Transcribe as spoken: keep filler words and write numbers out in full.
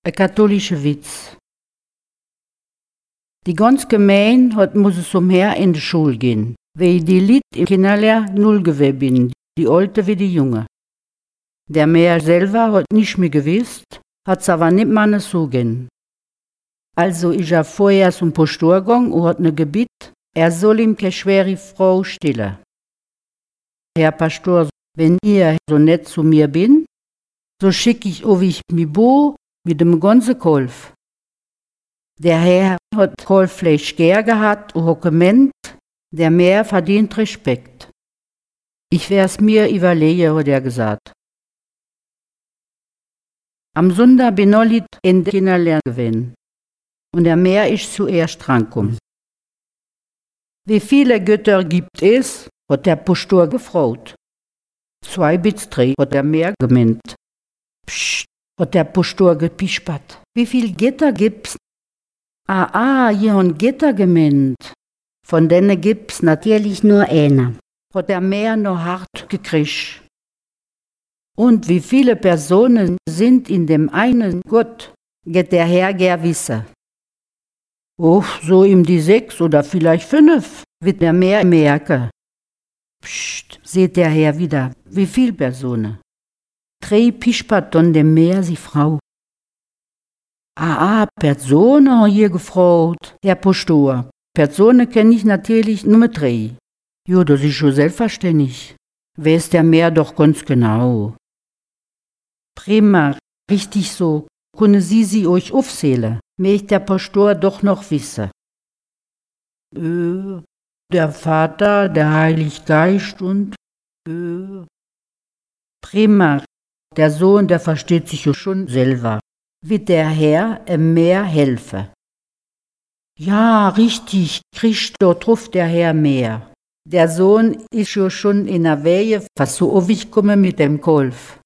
Ein katholischer Witz. Die ganze Gemeinde hat muss zum Herr in die Schule gehen, weil die Lied im Kinderlehr null gewesen bin, die Alte wie die Junge. Der Mehr selber hat nicht mehr gewusst, hat's aber nicht mal so gehen. Also ist er vorher zum Pastor gegangen und hat ne gebet, er soll ihm keine schwere Frau stillen. Herr Pastor, wenn ihr so nett zu mir bin, so schick ich euch mi Bo mit dem ganzen Kolf. Der Herr hat Kolffleisch gern gehabt und hat gemeint, der Mehr verdient Respekt. Ich werd's mir überlegen, hat er gesagt. Am Sonntag bin ich in den Kinderlehr gewesen und der Mehr ist zuerst drangekommen. Wie viele Götter gibt es, hat der Pastor gefragt. Zwei bis drei, hat der Mehr gemeint. Psst, hat der Pastor gepispert. Wie viel Götter gibt's? Ah, ah, ihr habt Götter gemeint. Von denen gibt's natürlich nur einer. Hat der Mehr noch hart gekriegt. Und wie viele Personen sind in dem einen Gott, geht der Herr gern wissen. Oh, so ihm die sechs oder vielleicht fünf, wird der Mehr merken. Psst, seht der Herr wieder, wie viele Personen. Drei pispert dann dem Meer sie Frau. Ah, ah, Personen haben hier gefragt, Herr Pastor. Personen kenne ich natürlich nur drei. Jo, das ist schon selbstverständlich. Weiß der Meer doch ganz genau. Prima, richtig so. Können Sie sie euch aufzählen? Möchte der Pastor doch noch wissen. Äh, der Vater, der Heilige Geist und äh, prima. Der Sohn, der versteht sich ja schon selber. Wird der Herr im Meer helfen? Ja, richtig, kriegt dort drauf der Herr mehr. Der Sohn ist ja schon in der Wehe, was so aufgekommen mit dem Kolf.